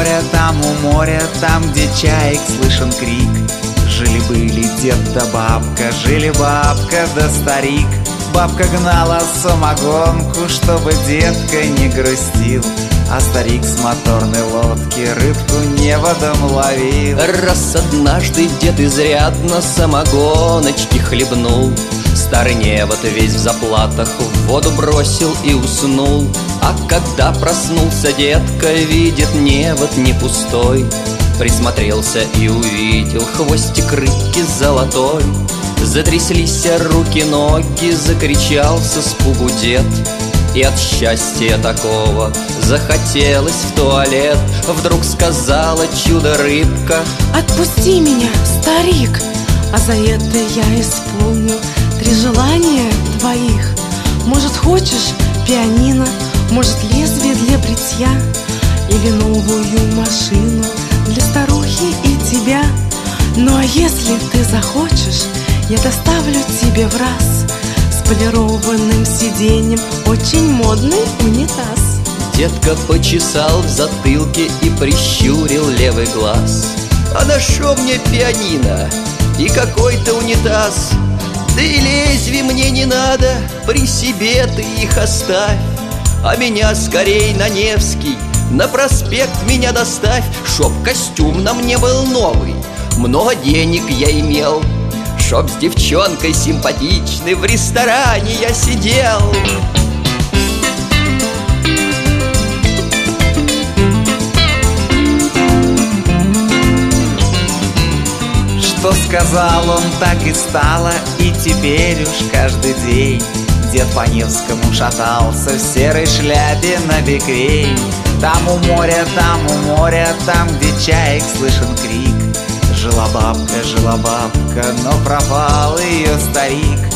у моря, там, где чаек слышен крик. Жили-были дед да бабка, жили бабка да старик. Бабка гнала самогонку, чтобы детка не грустил, а старик с моторной лодки рыбку неводом ловил. Раз однажды дед изрядно самогоночки хлебнул, старый невод весь в заплатах в воду бросил и уснул. А когда проснулся детка, видит невод не пустой, присмотрелся и увидел хвостик рыбки золотой. Затряслись руки-ноги, закричал с испугу дед, и от счастья такого захотелось в туалет. Вдруг сказала чудо-рыбка: отпусти меня, старик, а за это я исполню 3 желания твоих. Может, хочешь пианино, может, лезвие для бритья, или новую машину для старухи и тебя. Ну а если ты захочешь, я доставлю тебе в раз с полированным сиденьем очень модный унитаз. Детка почесал в затылке и прищурил левый глаз. А на шо мне пианино и какой-то унитаз? Да и лезвий мне не надо, при себе ты их оставь. А меня скорей на Невский, на проспект меня доставь, чтоб костюм на мне был новый, много денег я имел, чтоб с девчонкой симпатичной в ресторане я сидел. Что сказал он, так и стало, и теперь уж каждый день дед по Невскому шатался в серой шляпе на бекрень. Там у моря, там, где чаек слышен крик. Жила бабка, но пропал ее старик.